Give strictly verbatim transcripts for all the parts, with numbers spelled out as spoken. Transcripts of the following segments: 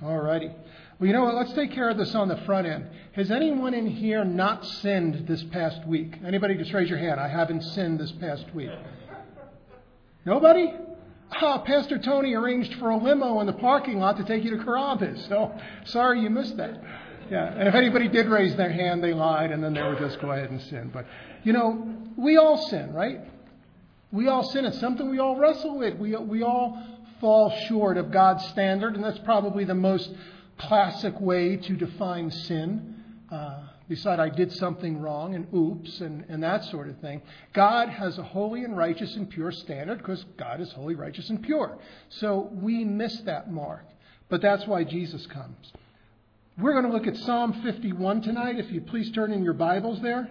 All righty. Well, you know what? Let's take care of this on the front end. Has anyone in here not sinned this past week? Anybody? Just raise your hand. I haven't sinned this past week. Nobody? Oh, Pastor Tony arranged for a limo in the parking lot to take you to Carrabba's. So sorry you missed that. Yeah, and if anybody did raise their hand, they lied, and then they would just go ahead and sin. But, you know, we all sin, right? We all sin. It's something we all wrestle with. We, we all fall short of God's standard, and that's probably the most classic way to define sin. Uh, beside I did something wrong and oops and, and that sort of thing. God has a holy and righteous and pure standard because God is holy, righteous, and pure. So we miss that mark. But that's why Jesus comes. We're going to look at Psalm fifty-one tonight. If you please turn in your Bibles there.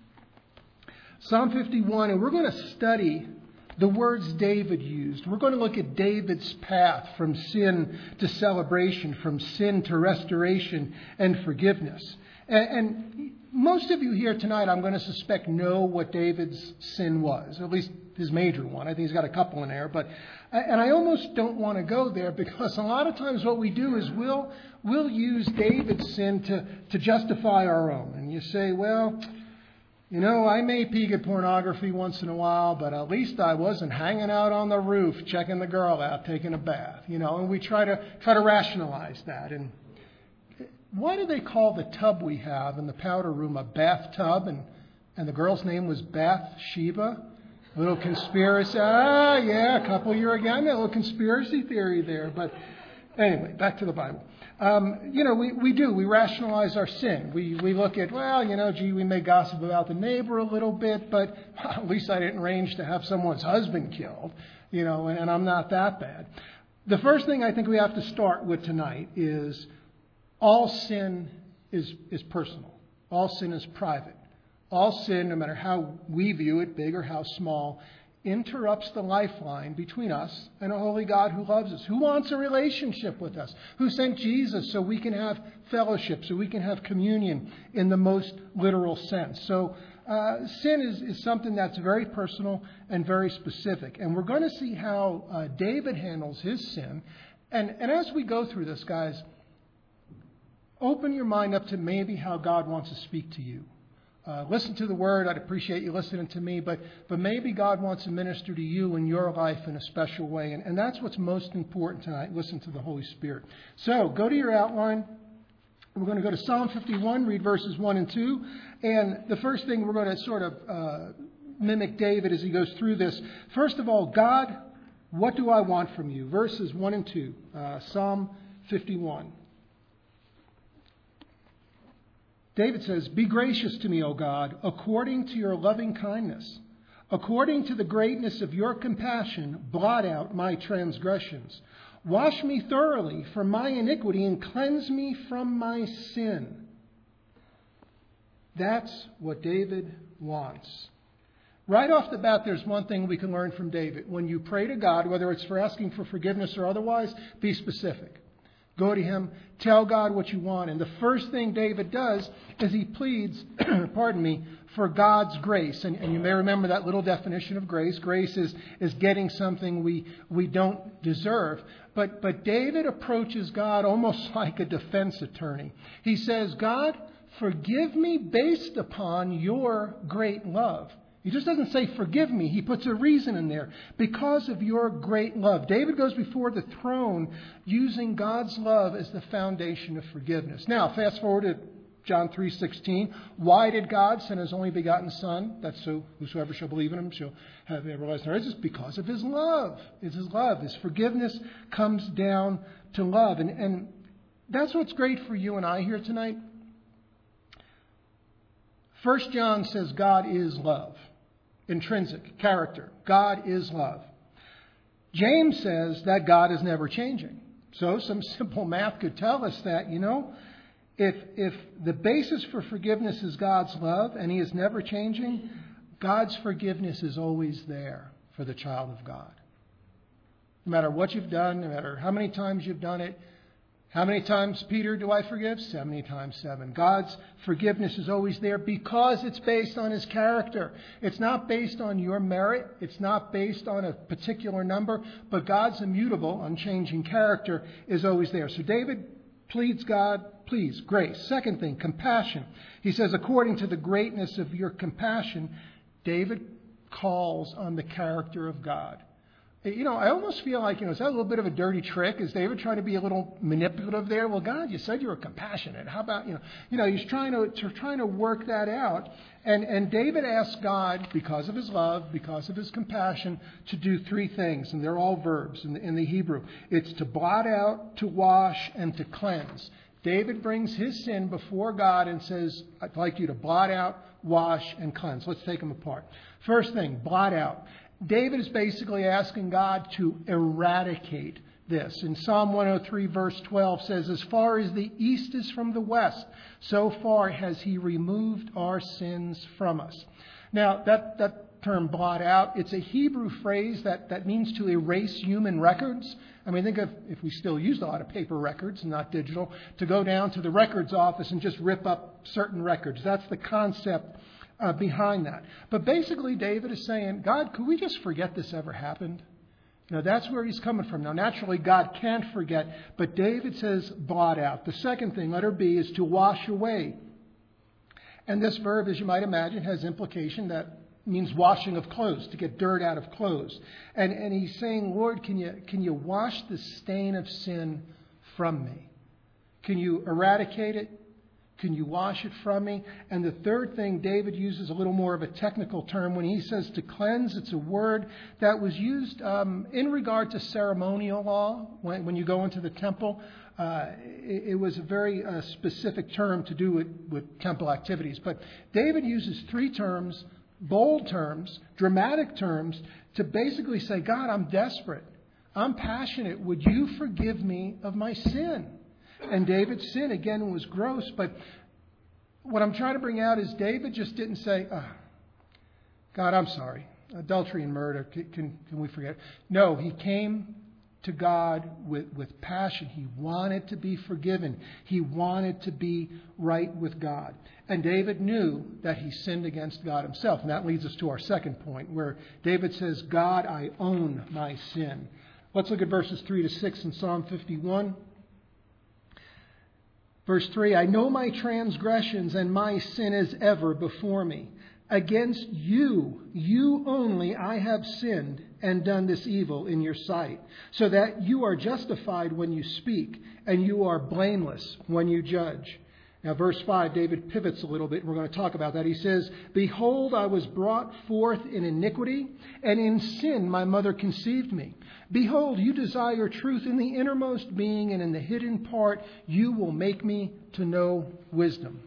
Psalm fifty-one, and we're going to study the words David used. We're going to look at David's path from sin to celebration, from sin to restoration and forgiveness. And, and most of you here tonight, I'm going to suspect, know what David's sin was, at least his major one. I think he's got a couple in there. But and I almost don't want to go there because a lot of times what we do is we'll we'll use David's sin to, to justify our own. And you say, well, you know, I may peek at pornography once in a while, but at least I wasn't hanging out on the roof checking the girl out, taking a bath. You know, and we try to try to rationalize that. And why do they call the tub we have in the powder room a bathtub? And and the girl's name was Bathsheba. A little conspiracy. Ah, yeah, a couple year again, a little conspiracy theory there. But anyway, back to the Bible. Um, you know, we, we do. We rationalize our sin. We we look at, well, you know, gee, we may gossip about the neighbor a little bit, but well, at least I didn't arrange to have someone's husband killed, you know, and, and I'm not that bad. The first thing I think we have to start with tonight is all sin is is personal. All sin is private. All sin, no matter how we view it, big or how small, interrupts the lifeline between us and a holy God who loves us, who wants a relationship with us, who sent Jesus so we can have fellowship, so we can have communion in the most literal sense. So uh, sin is, is something that's very personal and very specific. And we're going to see how uh, David handles his sin. And, and as we go through this, guys, open your mind up to maybe how God wants to speak to you. Uh, listen to the word. I'd appreciate you listening to me, but but maybe God wants to minister to you in your life in a special way. And, and that's what's most important tonight. Listen to the Holy Spirit. So go to your outline. We're going to go to Psalm fifty-one, read verses one and two. And the first thing we're going to sort of uh, mimic David as he goes through this. First of all, God, what do I want from you? Verses one and two, uh, Psalm fifty-one. David says, be gracious to me, O God, according to your loving kindness. According to the greatness of your compassion, blot out my transgressions. Wash me thoroughly from my iniquity and cleanse me from my sin. That's what David wants. Right off the bat, there's one thing we can learn from David. When you pray to God, whether it's for asking for forgiveness or otherwise, be specific. Go to him, tell God what you want. And the first thing David does is he pleads, pardon me, for God's grace. And, and you may remember that little definition of grace. Grace is, is getting something we, we don't deserve. But, but David approaches God almost like a defense attorney. He says, God, forgive me based upon your great love. He just doesn't say, forgive me. He puts a reason in there. Because of your great love. David goes before the throne using God's love as the foundation of forgiveness. Now, fast forward to John three sixteen. Why did God send his only begotten Son? That's so whosoever shall believe in him shall have everlasting life. It's because of his love. It's his love. His forgiveness comes down to love. And, and that's what's great for you and I here tonight. First John says God is love. Intrinsic character. God is love. James says that God is never changing. So some simple math could tell us that, you know, if if the basis for forgiveness is God's love and he is never changing, God's forgiveness is always there for the child of God. No matter what you've done, no matter how many times you've done it, how many times, Peter, do I forgive? seventy times seven. God's forgiveness is always there because it's based on his character. It's not based on your merit. It's not based on a particular number. But God's immutable, unchanging character is always there. So David pleads God, please, grace. Second thing, compassion. He says, according to the greatness of your compassion, David calls on the character of God. You know, I almost feel like, you know, is that a little bit of a dirty trick? Is David trying to be a little manipulative there? Well, God, you said you were compassionate. How about, you know, you know, he's trying to, to trying to work that out. And, and David asks God, because of his love, because of his compassion, to do three things. And they're all verbs in the, in the Hebrew. It's to blot out, to wash, and to cleanse. David brings his sin before God and says, I'd like you to blot out, wash, and cleanse. Let's take them apart. First thing, blot out. David is basically asking God to eradicate this. In Psalm one oh three, verse twelve says, as far as the east is from the west, so far has he removed our sins from us. Now, that, that term blot out, it's a Hebrew phrase that, that means to erase human records. I mean, think of, if we still used a lot of paper records, not digital, to go down to the records office and just rip up certain records. That's the concept Uh, behind that. But basically, David is saying, God, could we just forget this ever happened? You know, that's where he's coming from. Now, naturally, God can't forget, but David says, blot out. The second thing, letter B, is to wash away. And this verb, as you might imagine, has implication that means washing of clothes, to get dirt out of clothes. And, and he's saying, Lord, can you, can you wash the stain of sin from me? Can you eradicate it? Can you wash it from me? And the third thing, David uses a little more of a technical term. When he says to cleanse, it's a word that was used um, in regard to ceremonial law. When, when you go into the temple, uh, it, it was a very uh, specific term to do with, with temple activities. But David uses three terms, bold terms, dramatic terms, to basically say, God, I'm desperate. I'm passionate. Would you forgive me of my sin? And David's sin, again, was gross. But what I'm trying to bring out is David just didn't say, oh, God, I'm sorry. Adultery and murder, can, can, can we forget? No, he came to God with, with passion. He wanted to be forgiven. He wanted to be right with God. And David knew that he sinned against God himself. And that leads us to our second point, where David says, God, I own my sin. Let's look at verses three to six in Psalm fifty-one. Verse three, I know my transgressions and my sin is ever before me. Against you, you only, I have sinned and done this evil in your sight, so that you are justified when you speak and you are blameless when you judge. Now, verse five, David pivots a little bit, and we're going to talk about that. He says, behold, I was brought forth in iniquity, and in sin my mother conceived me. Behold, you desire truth in the innermost being, and in the hidden part you will make me to know wisdom.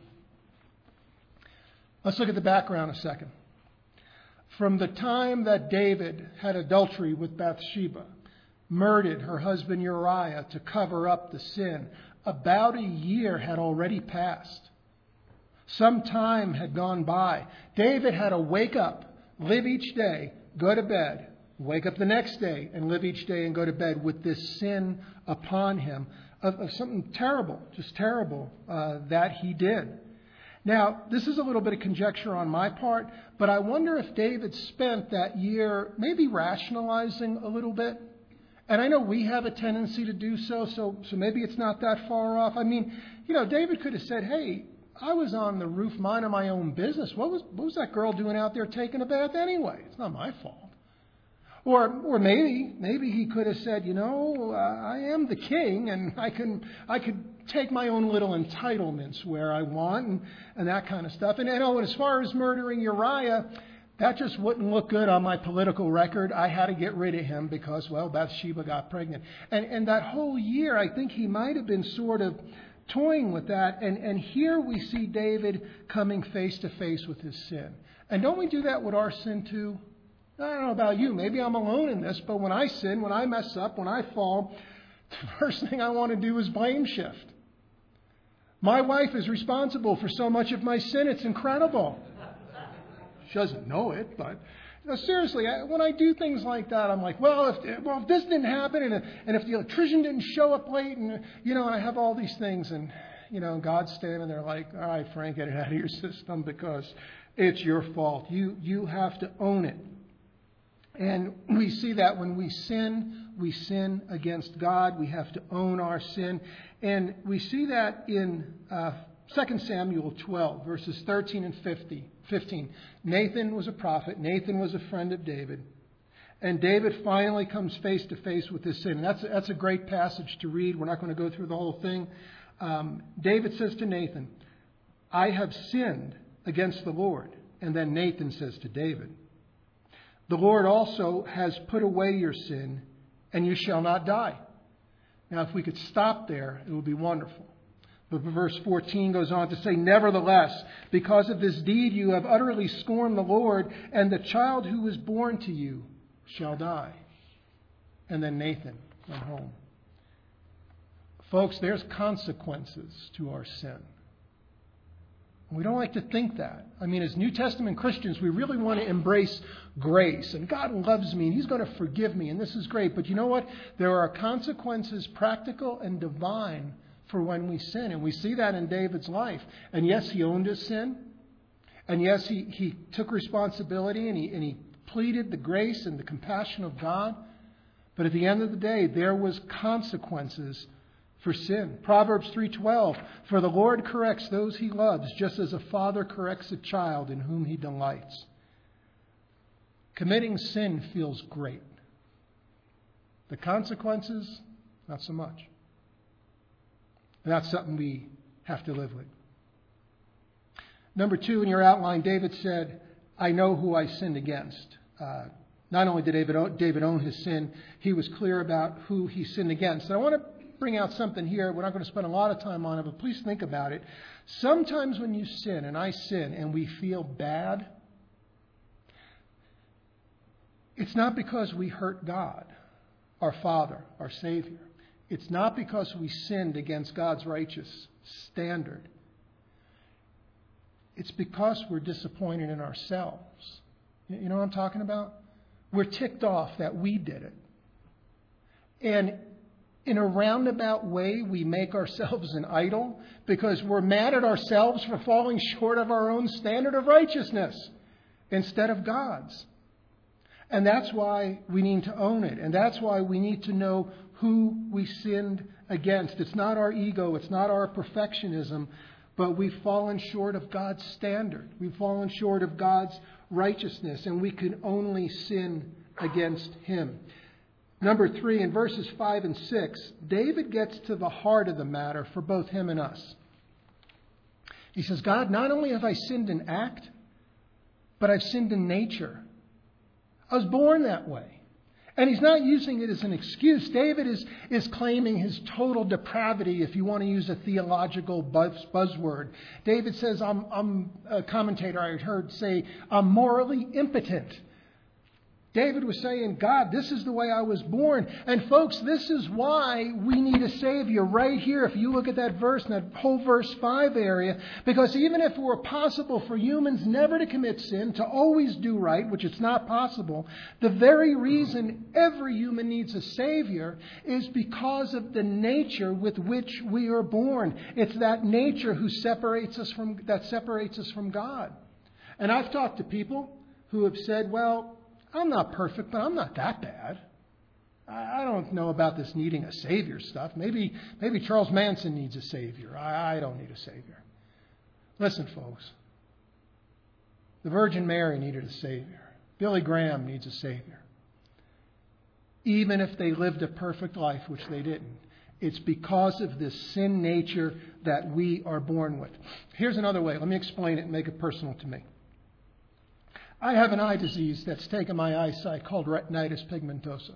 Let's look at the background a second. From the time that David had adultery with Bathsheba, murdered her husband Uriah to cover up the sin, about a year had already passed. Some time had gone by. David had to wake up, live each day, go to bed, wake up the next day and live each day and go to bed with this sin upon him of, of something terrible, just terrible, uh, that he did. Now, this is a little bit of conjecture on my part, but I wonder if David spent that year maybe rationalizing a little bit. And I know we have a tendency to do so, so so maybe it's not that far off. I mean, you know, David could have said, hey, I was on the roof minding my own business. What was what was that girl doing out there taking a bath anyway? It's not my fault. Or or maybe maybe he could have said, you know, uh, I am the king, and I can I could take my own little entitlements where I want, and, and that kind of stuff. And, and oh, and as far as murdering Uriah, that just wouldn't look good on my political record. I had to get rid of him because, well, Bathsheba got pregnant. And and that whole year, I think he might have been sort of toying with that. And, and here we see David coming face to face with his sin. And don't we do that with our sin too? I don't know about you. Maybe I'm alone in this, but when I sin, when I mess up, when I fall, the first thing I want to do is blame shift. My wife is responsible for so much of my sin. It's incredible. She doesn't know it, but you know, seriously, I, when I do things like that, I'm like, well, if well if this didn't happen, and if, and if the electrician didn't show up late, and you know, I have all these things, and you know, God's standing there like, all right, Frank, get it out of your system because it's your fault. You you have to own it. And we see that when we sin, we sin against God. We have to own our sin. And we see that in uh, Second Samuel twelve, verses thirteen and fifteen. Nathan was a prophet. Nathan was a friend of David. And David finally comes face to face with his sin. And that's, that's a great passage to read. We're not going to go through the whole thing. Um, David says to Nathan, I have sinned against the Lord. And then Nathan says to David, the Lord also has put away your sin, and you shall not die. Now, if we could stop there, it would be wonderful. But verse fourteen goes on to say, nevertheless, because of this deed you have utterly scorned the Lord, and the child who was born to you shall die. And then Nathan went home. Folks, there's consequences to our sin. We don't like to think that. I mean, as New Testament Christians, we really want to embrace grace. And God loves me, and He's going to forgive me, and this is great. But you know what? There are consequences, practical and divine, for when we sin. And we see that in David's life. And yes, he owned his sin. And yes, he, he took responsibility, and he, and he pleaded the grace and the compassion of God. But at the end of the day, there was consequences for sin. Proverbs three twelve, for the Lord corrects those He loves, just as a father corrects a child in whom he delights. Committing sin feels great. The consequences, not so much. And that's something we have to live with. Number two, in your outline, David said, I know who I sinned against. Uh, not only did David, David own his sin, he was clear about who he sinned against. And I want to bring out something here. We're not going to spend a lot of time on it, but please think about it. Sometimes when you sin, and I sin, and we feel bad, it's not because we hurt God, our Father, our Savior. It's not because we sinned against God's righteous standard. It's because we're disappointed in ourselves. You know what I'm talking about? We're ticked off that we did it. And in a roundabout way, we make ourselves an idol because we're mad at ourselves for falling short of our own standard of righteousness instead of God's. And that's why we need to own it. And that's why we need to know who we sinned against. It's not our ego. It's not our perfectionism. But we've fallen short of God's standard. We've fallen short of God's righteousness. And we can only sin against Him. Number three, in verses five and six, David gets to the heart of the matter for both him and us. He says, God, not only have I sinned in act, but I've sinned in nature. I was born that way. And he's not using it as an excuse. David is, is claiming his total depravity, if you want to use a theological buzz, buzzword. David says, I'm, I'm a commentator I heard say, I'm morally impotent. David was saying, God, this is the way I was born. And folks, this is why we need a Savior right here. If you look at that verse, that whole verse five area, because even if it were possible for humans never to commit sin, to always do right, which it's not possible, the very reason every human needs a Savior is because of the nature with which we are born. It's that nature who separates us from, that separates us from God. And I've talked to people who have said, well, I'm not perfect, but I'm not that bad. I don't know about this needing a Savior stuff. Maybe maybe Charles Manson needs a Savior. I, I don't need a Savior. Listen, folks. The Virgin Mary needed a Savior. Billy Graham needs a Savior. Even if they lived a perfect life, which they didn't. It's because of this sin nature that we are born with. Here's another way. Let me explain it and make it personal to me. I have an eye disease that's taken my eyesight called retinitis pigmentosa.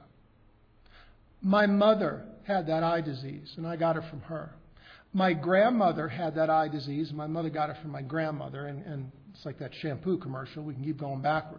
My mother had that eye disease, and I got it from her. My grandmother had that eye disease. My mother got it from my grandmother, and, and it's like that shampoo commercial. We can keep going backward.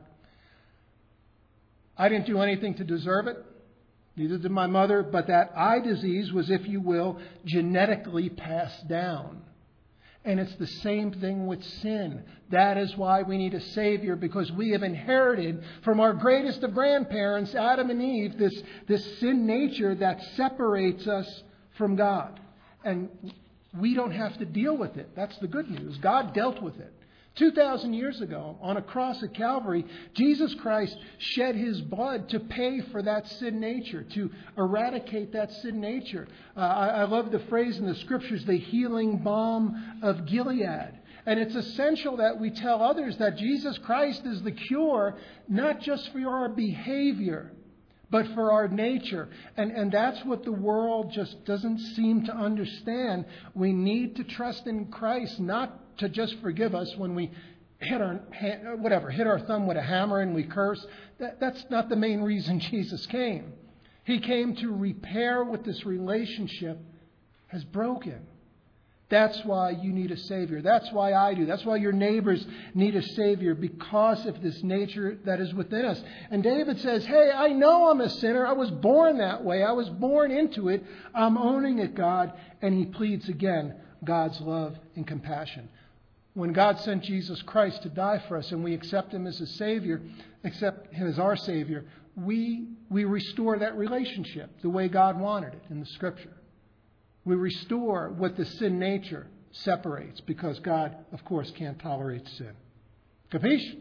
I didn't do anything to deserve it. Neither did my mother, but that eye disease was, if you will, genetically passed down. And it's the same thing with sin. That is why we need a Savior, because we have inherited from our greatest of grandparents, Adam and Eve, this, this sin nature that separates us from God. And we don't have to deal with it. That's the good news. God dealt with it. two thousand years ago, on a cross at Calvary, Jesus Christ shed his blood to pay for that sin nature, to eradicate that sin nature. Uh, I, I love the phrase in the Scriptures, the healing balm of Gilead. And it's essential that we tell others that Jesus Christ is the cure, not just for our behavior, but for our nature. And, and that's what the world just doesn't seem to understand. We need to trust in Christ, not to just forgive us when we hit our, whatever, hit our thumb with a hammer and we curse. That, that's not the main reason Jesus came. He came to repair what this relationship has broken. That's why you need a Savior. That's why I do. That's why your neighbors need a Savior, because of this nature that is within us. And David says, hey, I know I'm a sinner. I was born that way. I was born into it. I'm owning it, God. And he pleads again God's love and compassion. When God sent Jesus Christ to die for us and we accept him as a Savior, accept him as our Savior, we, we restore that relationship the way God wanted it in the Scripture. We restore what the sin nature separates, because God, of course, can't tolerate sin. Capiche?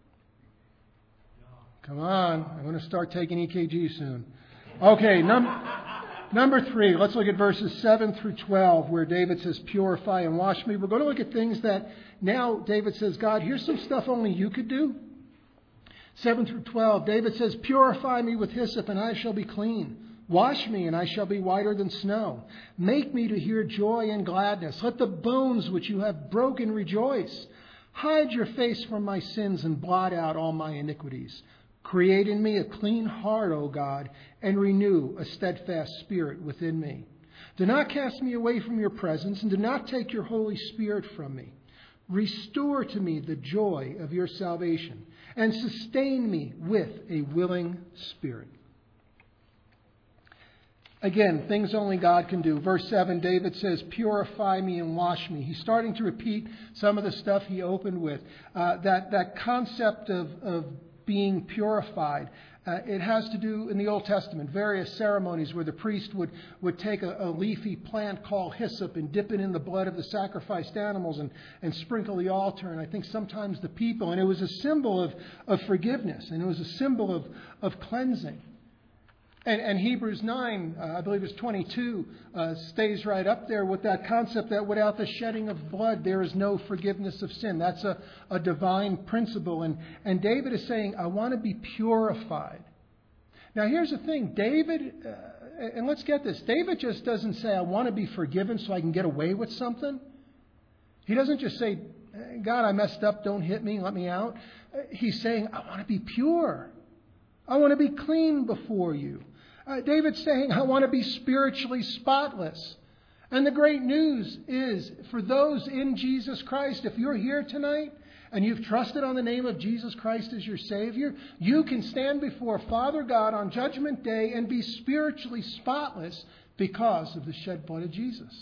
Come on. I'm going to start taking E K G soon. Okay, num- number three. Let's look at verses seven through twelve, where David says, purify and wash me. We're going to look at things that now David says, God, here's some stuff only you could do. seven through twelve, David says, purify me with hyssop and I shall be clean. Wash me, and I shall be whiter than snow. Make me to hear joy and gladness. Let the bones which you have broken rejoice. Hide your face from my sins and blot out all my iniquities. Create in me a clean heart, O God, and renew a steadfast spirit within me. Do not cast me away from your presence, and do not take your Holy Spirit from me. Restore to me the joy of your salvation, and sustain me with a willing spirit. Again, things only God can do. Verse seven, David says, purify me and wash me. He's starting to repeat some of the stuff he opened with. Uh, that, that concept of, of being purified, uh, it has to do in the Old Testament, various ceremonies where the priest would, would take a, a leafy plant called hyssop and dip it in the blood of the sacrificed animals and, and sprinkle the altar. And I think sometimes the people, and it was a symbol of, of forgiveness, and it was a symbol of, of cleansing. And, and Hebrews nine, uh, I believe it's twenty-two, uh, stays right up there with that concept that without the shedding of blood, there is no forgiveness of sin. That's a, a divine principle. And, and David is saying, I want to be purified. Now, here's the thing. David, uh, and let's get this. David just doesn't say, I want to be forgiven so I can get away with something. He doesn't just say, God, I messed up. Don't hit me. Let me out. He's saying, I want to be pure. I want to be clean before you. Uh, David's saying, I want to be spiritually spotless. And the great news is, for those in Jesus Christ, if you're here tonight and you've trusted on the name of Jesus Christ as your Savior, you can stand before Father God on Judgment Day and be spiritually spotless because of the shed blood of Jesus.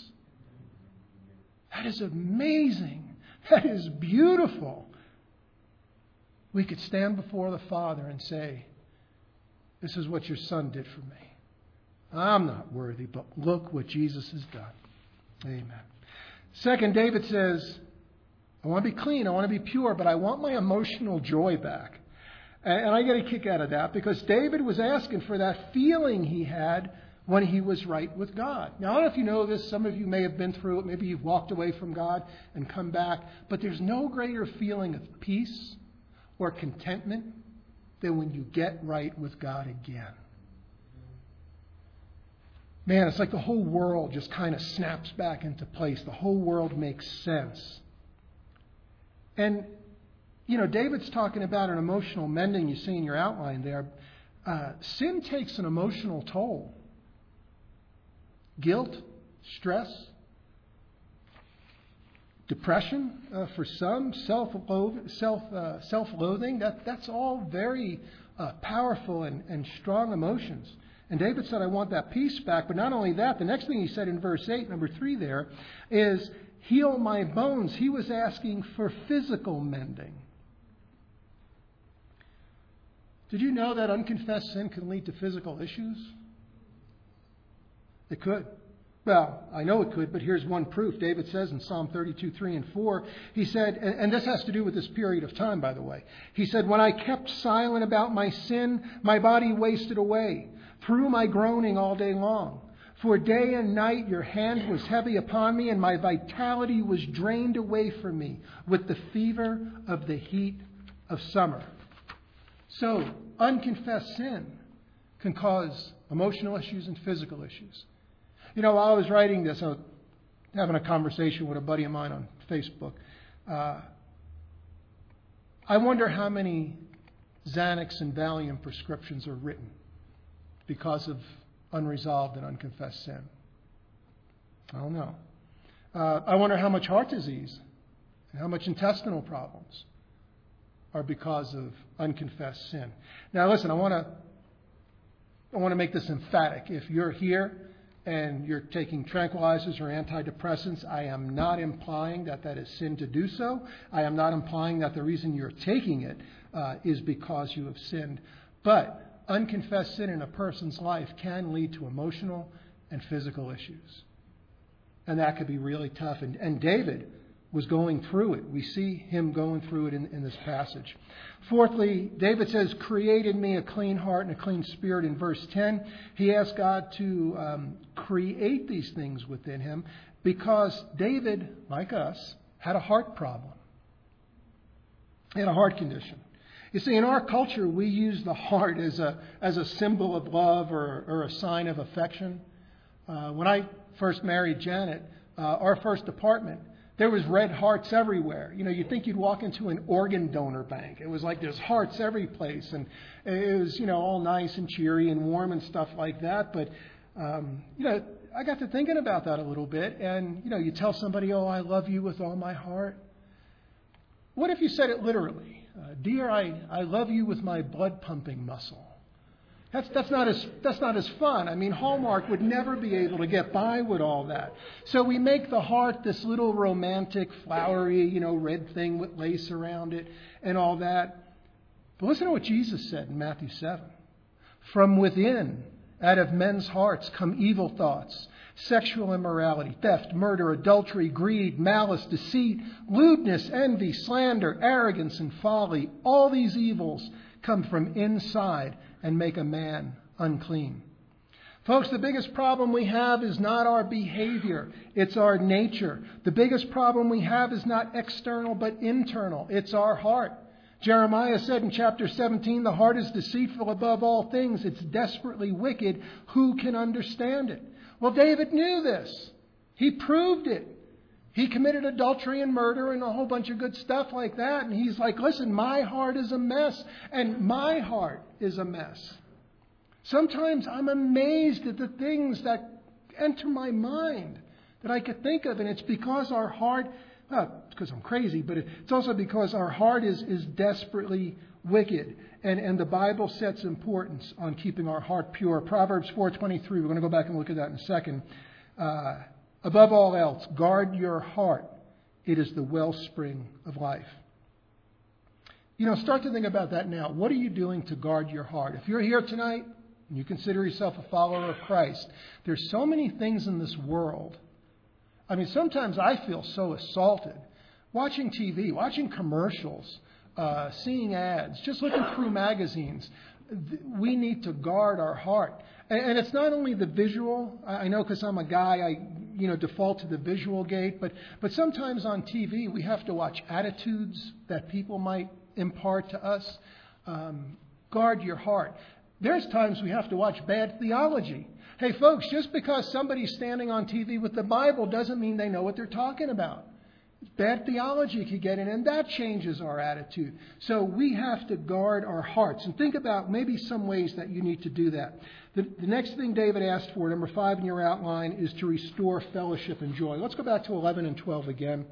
That is amazing. That is beautiful. We could stand before the Father and say, this is what your Son did for me. I'm not worthy, but look what Jesus has done. Amen. Second, David says, I want to be clean, I want to be pure, but I want my emotional joy back. And I get a kick out of that because David was asking for that feeling he had when he was right with God. Now, I don't know if you know this. Some of you may have been through it. Maybe you've walked away from God and come back. But there's no greater feeling of peace or contentment than when you get right with God again. Man, it's like the whole world just kind of snaps back into place. The whole world makes sense. And, you know, David's talking about an emotional mending you see in your outline there. Uh, sin takes an emotional toll. Guilt, stress, depression uh, for some, self-loathing, self, uh, self-loathing, that, that's all very uh, powerful and, and strong emotions. And David said, I want that peace back. But not only that, the next thing he said in verse eight, number three there, is heal my bones. He was asking for physical mending. Did you know that unconfessed sin can lead to physical issues? It could. Well, I know it could, but here's one proof. David says in Psalm thirty-two, three and four, he said, and, and this has to do with this period of time, by the way. He said, when I kept silent about my sin, my body wasted away through my groaning all day long. For day and night your hand was heavy upon me, and my vitality was drained away from me with the fever of the heat of summer. So, unconfessed sin can cause emotional issues and physical issues. You know, while I was writing this, I was having a conversation with a buddy of mine on Facebook. Uh, I wonder how many Xanax and Valium prescriptions are written because of unresolved and unconfessed sin. I don't know. Uh, I wonder how much heart disease and how much intestinal problems are because of unconfessed sin. Now, listen, I want to I want to make this emphatic. If you're here and you're taking tranquilizers or antidepressants, I am not implying that that is sin to do so. I am not implying that the reason you're taking it uh, is because you have sinned. But unconfessed sin in a person's life can lead to emotional and physical issues. And that could be really tough. And, and David was going through it. We see him going through it in, in this passage. Fourthly, David says, create in me a clean heart and a clean spirit in verse ten. He asked God to um, create these things within him because David, like us, had a heart problem. He had a heart condition. You see, in our culture, we use the heart as a as a symbol of love or, or a sign of affection. Uh, when I first married Janet, uh, our first apartment, there was red hearts everywhere. You know, you'd think you'd walk into an organ donor bank. It was like there's hearts every place. And it was, you know, all nice and cheery and warm and stuff like that. But, um, you know, I got to thinking about that a little bit. And, you know, you tell somebody, oh, I love you with all my heart. What if you said it literally? Uh, Dear, I, I love you with my blood pumping muscle. That's that's not as that's not as fun. I mean, Hallmark would never be able to get by with all that. So we make the heart this little romantic, flowery, you know, red thing with lace around it and all that. But listen to what Jesus said in Matthew seven. From within, out of men's hearts, come evil thoughts, sexual immorality, theft, murder, adultery, greed, malice, deceit, lewdness, envy, slander, arrogance, and folly. All these evils come from inside and make a man unclean. Folks, the biggest problem we have is not our behavior. It's our nature. The biggest problem we have is not external but internal. It's our heart. Jeremiah said in chapter seventeen, the heart is deceitful above all things. It's desperately wicked. Who can understand it? Well, David knew this. He proved it. He committed adultery and murder and a whole bunch of good stuff like that. And he's like, listen, my heart is a mess. And my heart is a mess. Sometimes I'm amazed at the things that enter my mind that I could think of. And it's because our heart, well, it's because I'm crazy, but it's also because our heart is, is desperately wicked. And, and the Bible sets importance on keeping our heart pure. Proverbs four twenty-three, we're going to go back and look at that in a second. Uh, Above all else, guard your heart. It is the wellspring of life. You know, start to think about that now. What are you doing to guard your heart? If you're here tonight and you consider yourself a follower of Christ, there's so many things in this world. I mean, sometimes I feel so assaulted. Watching T V, watching commercials, uh, seeing ads, just looking through magazines. We need to guard our heart. And it's not only the visual. I know because I'm a guy, I you know default to the visual gate. But but sometimes on T V we have to watch attitudes that people might impart to us. Um, guard your heart. There's times we have to watch bad theology. Hey folks, just because somebody's standing on T V with the Bible doesn't mean they know what they're talking about. Bad theology could get in, and that changes our attitude. So we have to guard our hearts. And think about maybe some ways that you need to do that. The, the next thing David asked for, number five in your outline, is to restore fellowship and joy. Let's go back to eleven and twelve again.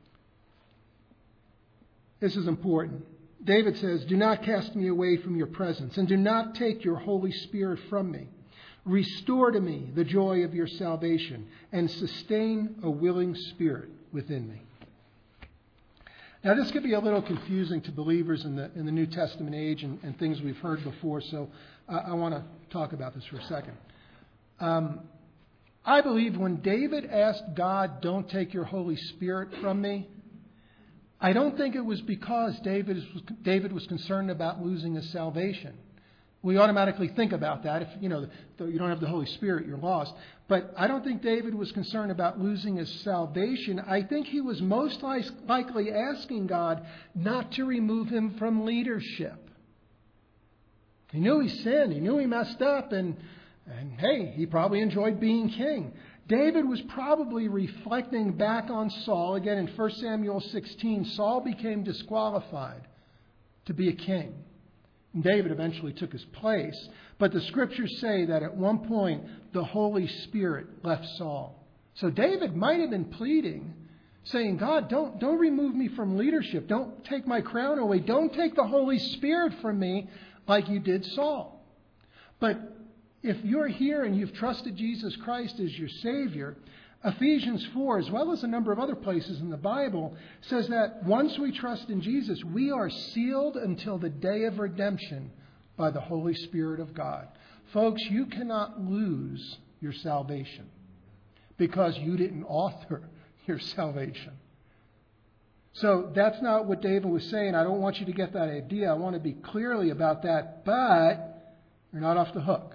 This is important. David says, do not cast me away from your presence, and do not take your Holy Spirit from me. Restore to me the joy of your salvation, and sustain a willing spirit within me. Now, this could be a little confusing to believers in the in the New Testament age and, and things we've heard before, so uh, I want to talk about this for a second. Um, I believe when David asked God, don't take your Holy Spirit from me, I don't think it was because David was, David was concerned about losing his salvation. We automatically think about that. If you know you don't have the Holy Spirit, you're lost. But I don't think David was concerned about losing his salvation. I think he was most likely asking God not to remove him from leadership. He knew he sinned. He knew he messed up. And, and hey, he probably enjoyed being king. David was probably reflecting back on Saul. Again, in First Samuel sixteen, Saul became disqualified to be a king. And David eventually took his place. But the scriptures say that at one point, the Holy Spirit left Saul. So David might have been pleading, saying, God, don't, don't remove me from leadership. Don't take my crown away. Don't take the Holy Spirit from me like you did Saul. But if you're here and you've trusted Jesus Christ as your Savior, Ephesians four, as well as a number of other places in the Bible, says that once we trust in Jesus, we are sealed until the day of redemption by the Holy Spirit of God. Folks, you cannot lose your salvation because you didn't author your salvation. So that's not what David was saying. I don't want you to get that idea. I want to be clearly about that, but you're not off the hook.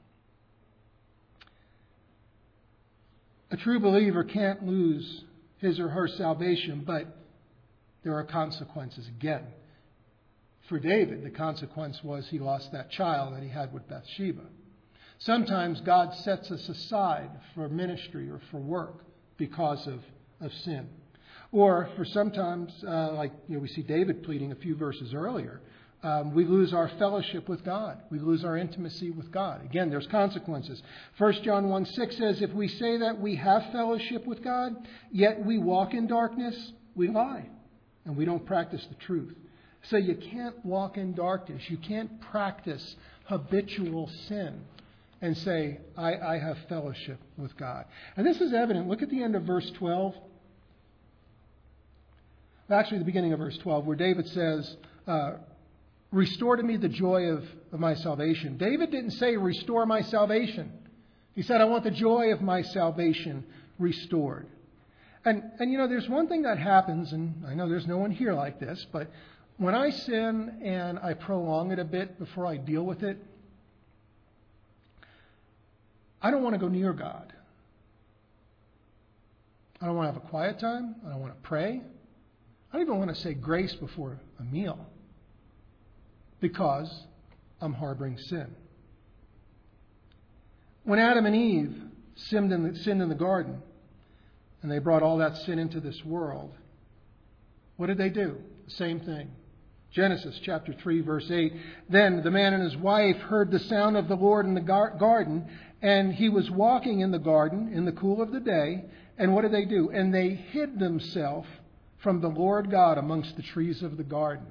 A true believer can't lose his or her salvation, but there are consequences. Again, for David, the consequence was he lost that child that he had with Bathsheba. Sometimes God sets us aside for ministry or for work because of, of sin. Or for sometimes, uh, like you know, we see David pleading a few verses earlier, Um, we lose our fellowship with God. We lose our intimacy with God. Again, there's consequences. First John one six says, if we say that we have fellowship with God, yet we walk in darkness, we lie, and we don't practice the truth. So you can't walk in darkness. You can't practice habitual sin and say, I, I have fellowship with God. And this is evident. Look at the end of verse twelve. Actually, the beginning of verse twelve, where David says, uh, restore to me the joy of, of my salvation. David didn't say, restore my salvation. He said, I want the joy of my salvation restored. And, and you know, there's one thing that happens, and I know there's no one here like this, but when I sin and I prolong it a bit before I deal with it, I don't want to go near God. I don't want to have a quiet time. I don't want to pray. I don't even want to say grace before a meal, because I'm harboring sin. When Adam and Eve sinned in the, sinned in the garden, and they brought all that sin into this world, what did they do? The same thing. Genesis chapter three, verse eight. Then the man and his wife heard the sound of the Lord in the gar- garden, and he was walking in the garden in the cool of the day. And what did they do? And they hid themselves from the Lord God amongst the trees of the garden.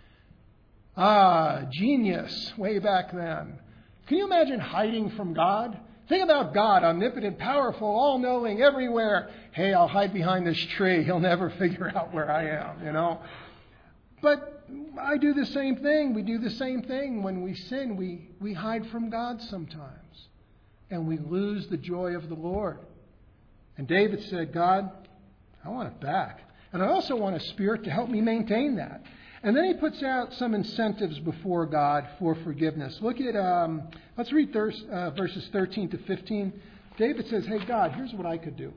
Ah, genius, way back then. Can you imagine hiding from God? Think about God, omnipotent, powerful, all-knowing, everywhere. Hey, I'll hide behind this tree. He'll never figure out where I am, you know. But I do the same thing. We do the same thing when we sin. We, we hide from God sometimes. And we lose the joy of the Lord. And David said, God, I want it back. And I also want a spirit to help me maintain that. And then he puts out some incentives before God for forgiveness. Look at, um, let's read thir- uh, verses thirteen to fifteen. David says, hey, God, here's what I could do.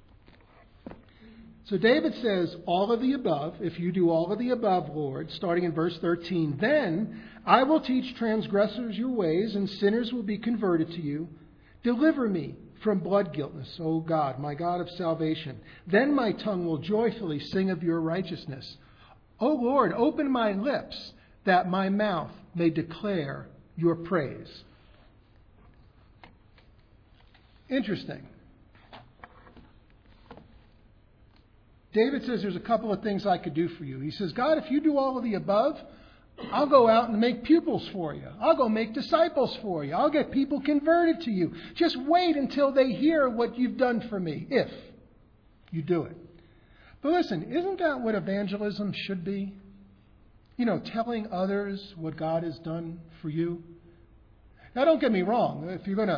So David says, all of the above, if you do all of the above, Lord, starting in verse thirteen, then I will teach transgressors your ways, and sinners will be converted to you. Deliver me from blood guiltness, O God, my God of salvation. Then my tongue will joyfully sing of your righteousness. O Lord, open my lips, that my mouth may declare your praise. Interesting. David says there's a couple of things I could do for you. He says, God, if you do all of the above, I'll go out and make pupils for you. I'll go make disciples for you. I'll get people converted to you. Just wait until they hear what you've done for me, if you do it. But listen, isn't that what evangelism should be? You know, telling others what God has done for you. Now, don't get me wrong. If you're going to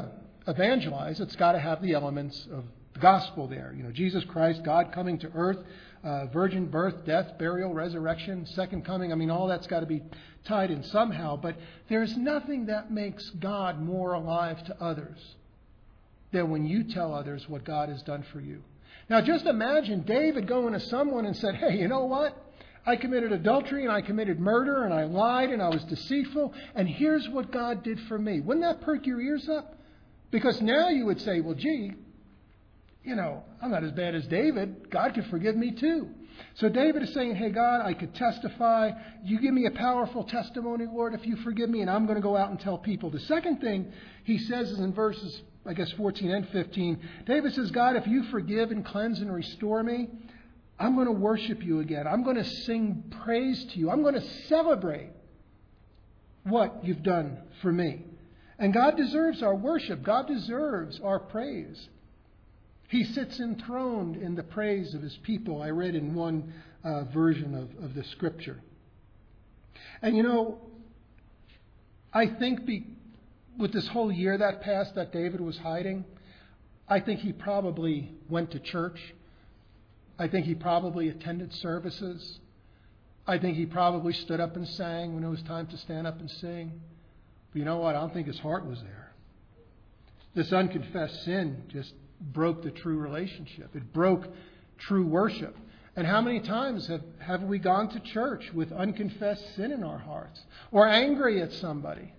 evangelize, it's got to have the elements of the gospel there. You know, Jesus Christ, God coming to earth, uh, virgin birth, death, burial, resurrection, second coming. I mean, all that's got to be tied in somehow. But there's nothing that makes God more alive to others than when you tell others what God has done for you. Now, just imagine David going to someone and said, hey, you know what? I committed adultery and I committed murder and I lied and I was deceitful, and here's what God did for me. Wouldn't that perk your ears up? Because now you would say, well, gee, you know, I'm not as bad as David. God could forgive me too. So David is saying, hey, God, I could testify. You give me a powerful testimony, Lord, if you forgive me, and I'm going to go out and tell people. The second thing he says is in verses, I guess, fourteen and fifteen. David says, God, if you forgive and cleanse and restore me, I'm going to worship you again. I'm going to sing praise to you. I'm going to celebrate what you've done for me. And God deserves our worship. God deserves our praise. He sits enthroned in the praise of his people. I read in one uh, version of, of the scripture. And you know, I think be, with this whole year that passed that David was hiding, I think he probably went to church. I think he probably attended services. I think he probably stood up and sang when it was time to stand up and sing. But you know what? I don't think his heart was there. This unconfessed sin just broke the true relationship. It broke true worship. And how many times have, have we gone to church with unconfessed sin in our hearts, or angry at somebody?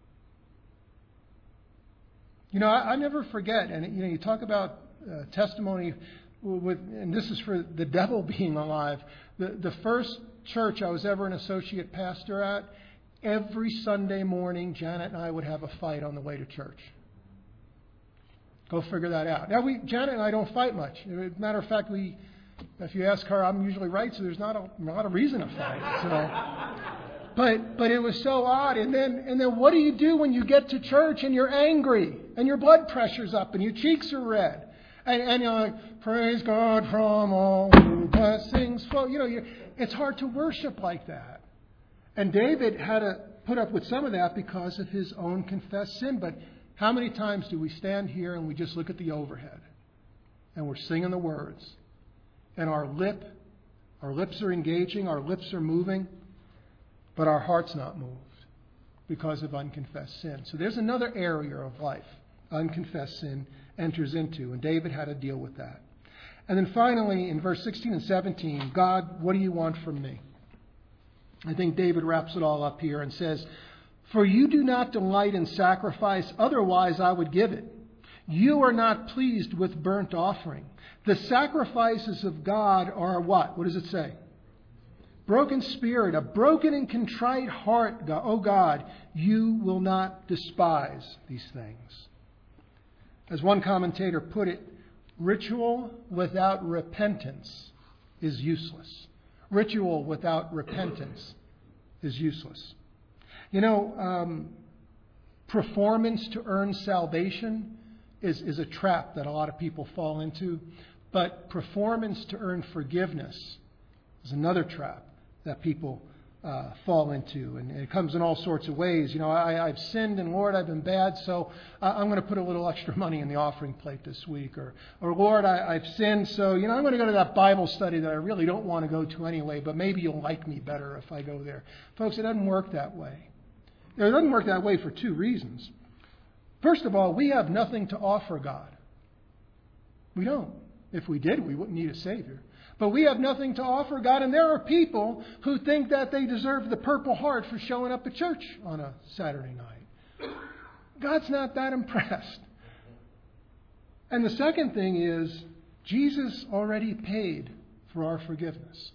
You know, I, I never forget, and you know, you talk about uh, testimony with, and this is for the devil being alive. The, the first church I was ever an associate pastor at, every Sunday morning, Janet and I would have a fight on the way to church. Go figure that out. Now, we Janet and I don't fight much. As a matter of fact, we, if you ask her, I'm usually right, so there's not a not a reason to fight. So, but but it was so odd. And then and then what do you do when you get to church and you're angry and your blood pressure's up and your cheeks are red and, and you're like, praise God from all blessings flow. You know, you're, it's hard to worship like that. And David had to put up with some of that because of his own confessed sin, but how many times do we stand here and we just look at the overhead and we're singing the words and our lip, our lips are engaging, our lips are moving, but our heart's not moved because of unconfessed sin. So there's another area of life unconfessed sin enters into, and David had to deal with that. And then finally, in verse sixteen and seventeen, God, what do you want from me? I think David wraps it all up here and says, for you do not delight in sacrifice, otherwise I would give it. You are not pleased with burnt offering. The sacrifices of God are what? What does it say? Broken spirit, a broken and contrite heart, O God, you will not despise these things. As one commentator put it, ritual without repentance is useless. Ritual without repentance is useless. You know, um, performance to earn salvation is, is a trap that a lot of people fall into. But performance to earn forgiveness is another trap that people uh, fall into. And it comes in all sorts of ways. You know, I, I've sinned, and Lord, I've been bad, so uh, I'm going to put a little extra money in the offering plate this week. Or, or Lord, I, I've sinned, so, you know, I'm going to go to that Bible study that I really don't want to go to anyway, but maybe you'll like me better if I go there. Folks, it doesn't work that way. It doesn't work that way for two reasons. First of all, we have nothing to offer God. We don't. If we did, we wouldn't need a Savior. But we have nothing to offer God, and there are people who think that they deserve the Purple Heart for showing up at church on a Saturday night. God's not that impressed. And the second thing is, Jesus already paid for our forgiveness.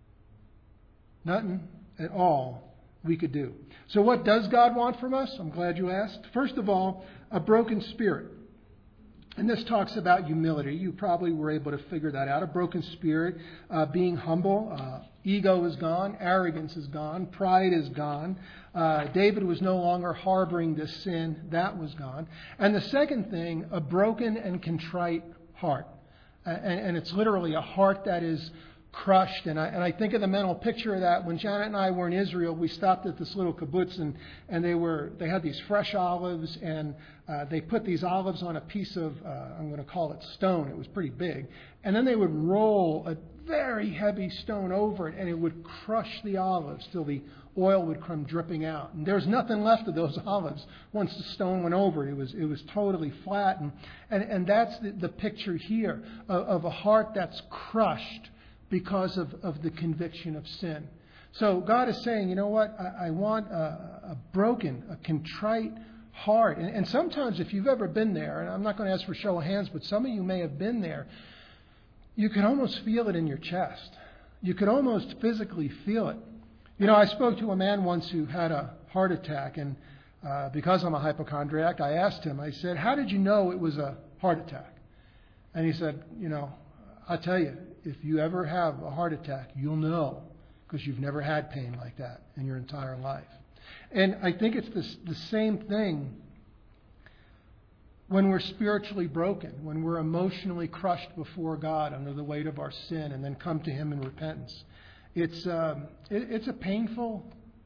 Nothing at all we could do. So what does God want from us? I'm glad you asked. First of all, a broken spirit. And this talks about humility. You probably were able to figure that out. A broken spirit, uh, being humble. Uh, ego is gone. Arrogance is gone. Pride is gone. Uh, David was no longer harboring this sin. That was gone. And the second thing, a broken and contrite heart. Uh, and, and it's literally a heart that is crushed. And I, and I think of the mental picture of that. When Janet and I were in Israel, we stopped at this little kibbutz, and, and they were they had these fresh olives, and uh, they put these olives on a piece of, uh, I'm going to call it stone. It was pretty big. And then they would roll a very heavy stone over it, and it would crush the olives till the oil would come dripping out. And there was nothing left of those olives once the stone went over it. It was it was totally flat. And, and, and that's the, the picture here of, of a heart that's crushed because of, of the conviction of sin. So God is saying, you know what? I, I want a, a broken, a contrite heart. And, and sometimes if you've ever been there, and I'm not going to ask for show of hands, but some of you may have been there, you can almost feel it in your chest. You could almost physically feel it. You know, I spoke to a man once who had a heart attack, and uh, because I'm a hypochondriac, I asked him, I said, how did you know it was a heart attack? And he said, you know, I'll tell you, if you ever have a heart attack, you'll know, because you've never had pain like that in your entire life. And I think it's this, the same thing when we're spiritually broken, when we're emotionally crushed before God under the weight of our sin and then come to Him in repentance. It's um, it, it's a painful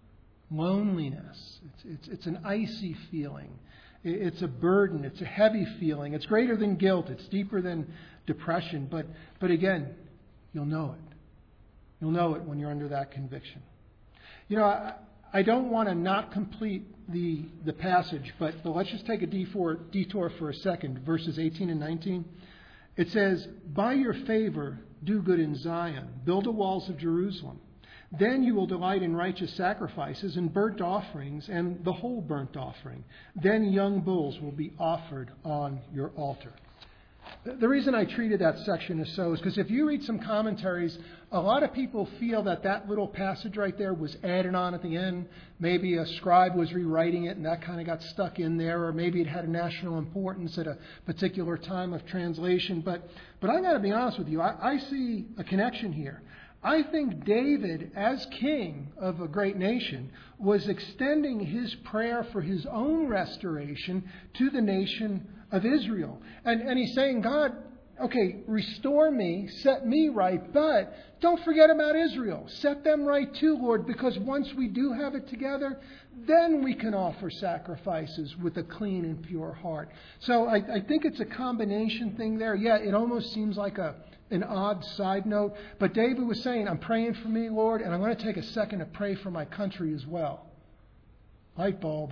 loneliness. It's, it's, it's an icy feeling. It, it's a burden. It's a heavy feeling. It's greater than guilt. It's deeper than depression. But, but again, you'll know it. You'll know it when you're under that conviction. You know, I, I don't want to not complete the the passage, but, but let's just take a detour, detour for a second. Verses eighteen and nineteen. It says, by your favor, do good in Zion. Build the walls of Jerusalem. Then you will delight in righteous sacrifices and burnt offerings and the whole burnt offering. Then young bulls will be offered on your altar. The reason I treated that section as so is because if you read some commentaries, a lot of people feel that that little passage right there was added on at the end. Maybe a scribe was rewriting it and that kind of got stuck in there, or maybe it had a national importance at a particular time of translation. But but I got to be honest with you, I, I see a connection here. I think David, as king of a great nation, was extending his prayer for his own restoration to the nation of Israel. And, and he's saying, God, okay, restore me, set me right, but don't forget about Israel. Set them right too, Lord, because once we do have it together, then we can offer sacrifices with a clean and pure heart. So I, I think it's a combination thing there. Yeah, it almost seems like a an odd side note, but David was saying, I'm praying for me, Lord, and I'm going to take a second to pray for my country as well. Light bulb.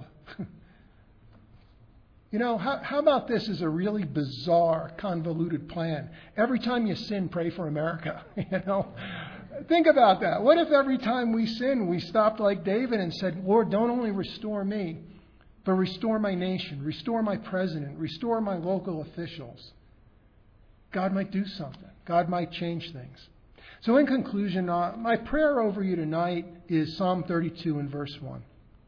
You know, how, how about this as a really bizarre, convoluted plan? Every time you sin, pray for America. You know, think about that. What if every time we sin, we stopped like David and said, Lord, don't only restore me, but restore my nation, restore my president, restore my local officials. God might do something. God might change things. So in conclusion, uh, my prayer over you tonight is Psalm thirty-two and verse one.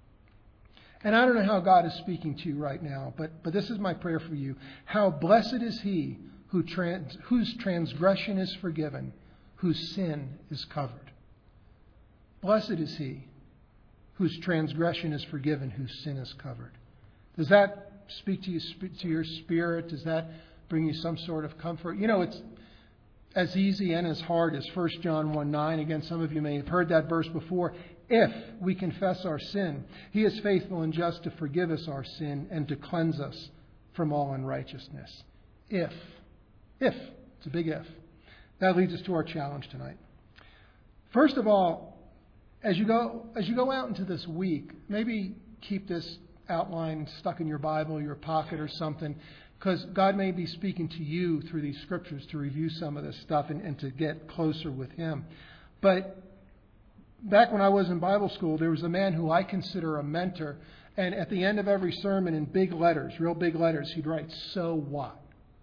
And I don't know how God is speaking to you right now, but, but this is my prayer for you. How blessed is he who trans, whose transgression is forgiven, whose sin is covered. Blessed is he whose transgression is forgiven, whose sin is covered. Does that speak to you, to your spirit? Does that bring you some sort of comfort? You know, it's as easy and as hard as First John one nine. Again, some of you may have heard that verse before. If we confess our sin, he is faithful and just to forgive us our sin and to cleanse us from all unrighteousness. If. If. It's a big if. That leads us to our challenge tonight. First of all, as you go as you go out into this week, maybe keep this outline stuck in your Bible, your pocket or something, because God may be speaking to you through these scriptures to review some of this stuff and, and to get closer with Him. But back when I was in Bible school, there was a man who I consider a mentor, and at the end of every sermon in big letters, real big letters, he'd write, so what?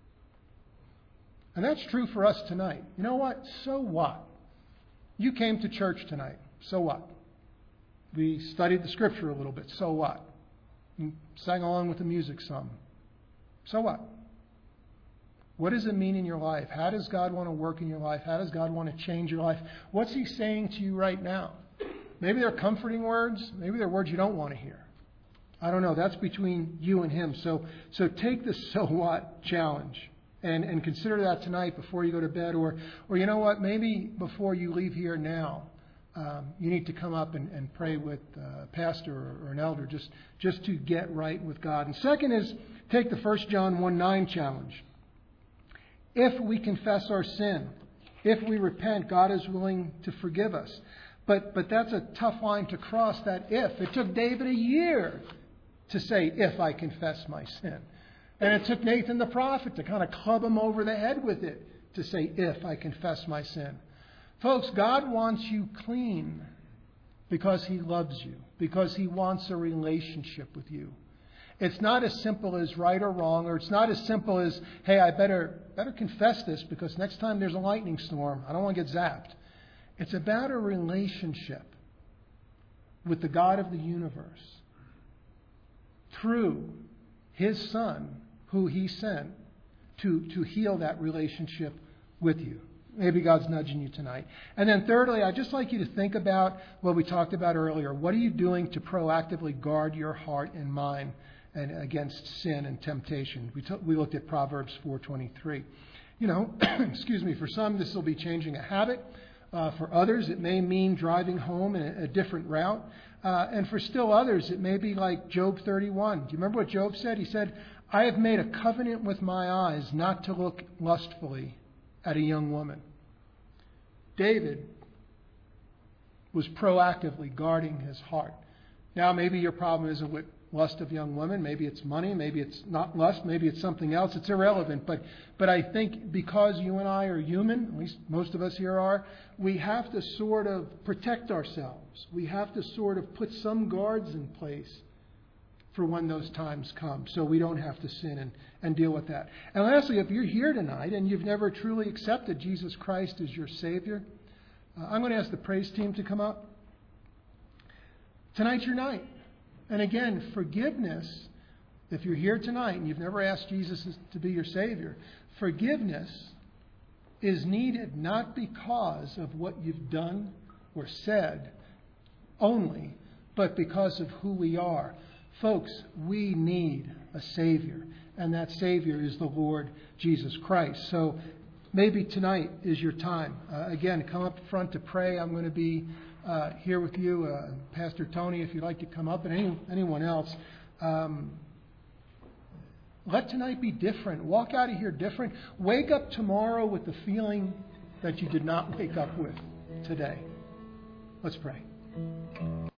And that's true for us tonight. You know what? So what? You came to church tonight. So what? We studied the scripture a little bit. So what? We sang along with the music some. So what? What does it mean in your life? How does God want to work in your life? How does God want to change your life? What's He saying to you right now? Maybe they're comforting words. Maybe they're words you don't want to hear. I don't know. That's between you and Him. So, so take the so what challenge And, and consider that tonight before you go to bed. Or, or you know what, maybe before you leave here now, um, you need to come up and, and pray with a pastor or, or an elder just, just to get right with God. And second is, take the First John one nine challenge. If we confess our sin, if we repent, God is willing to forgive us. But but that's a tough line to cross, that if. It took David a year to say, if I confess my sin. And it took Nathan the prophet to kind of club him over the head with it to say, if I confess my sin. Folks, God wants you clean because He loves you, because He wants a relationship with you. It's not as simple as right or wrong, or it's not as simple as, hey, I better better confess this because next time there's a lightning storm, I don't want to get zapped. It's about a relationship with the God of the universe through His Son, who He sent to, to heal that relationship with you. Maybe God's nudging you tonight. And then thirdly, I'd just like you to think about what we talked about earlier. What are you doing to proactively guard your heart and mind and against sin and temptation? We, t- we looked at Proverbs four twenty-three. You know, excuse me, for some this will be changing a habit. Uh, for others, it may mean driving home in a, a different route. Uh, and for still others, it may be like Job thirty-one. Do you remember what Job said? He said, I have made a covenant with my eyes not to look lustfully at a young woman. David was proactively guarding his heart. Now, maybe your problem isn't with lust of young women. Maybe it's money. Maybe it's not lust. Maybe it's something else. It's irrelevant. But but I think because you and I are human, at least most of us here are, we have to sort of protect ourselves. We have to sort of put some guards in place for when those times come, so we don't have to sin and, and deal with that. And lastly, if you're here tonight and you've never truly accepted Jesus Christ as your Savior, uh, I'm going to ask the praise team to come up. Tonight's your night. And again, forgiveness, if you're here tonight and you've never asked Jesus to be your Savior, forgiveness is needed not because of what you've done or said only, but because of who we are. Folks, we need a Savior, and that Savior is the Lord Jesus Christ. So maybe tonight is your time. Uh, again, come up front to pray. I'm going to be uh, here with you. Uh, Pastor Tony, if you'd like to come up, and any, anyone else. Um, let tonight be different. Walk out of here different. Wake up tomorrow with the feeling that you did not wake up with today. Let's pray.